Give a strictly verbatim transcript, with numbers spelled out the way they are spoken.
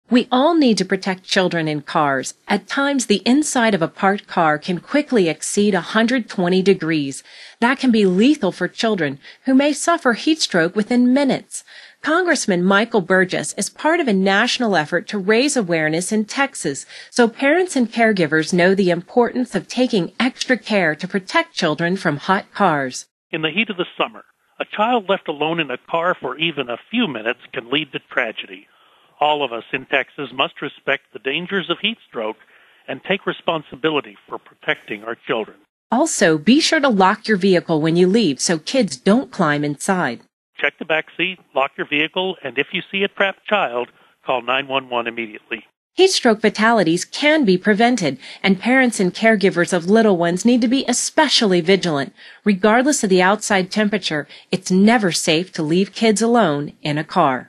We all need to protect children in cars. At times, the inside of a parked car can quickly exceed one hundred twenty degrees. That can be lethal for children who may suffer heat stroke within minutes. Congressman Michael Burgess is part of a national effort to raise awareness in Texas so parents and caregivers know the importance of taking extra care to protect children from hot cars. In the heat of the summer, a child left alone in a car for even a few minutes can lead to tragedy. All of us in Texas must respect the dangers of heat stroke and take responsibility for protecting our children. Also, be sure to lock your vehicle when you leave so kids don't climb inside. Check the back seat, lock your vehicle, and if you see a trapped child, call nine one one immediately. Heat stroke fatalities can be prevented, and parents and caregivers of little ones need to be especially vigilant. Regardless of the outside temperature, it's never safe to leave kids alone in a car.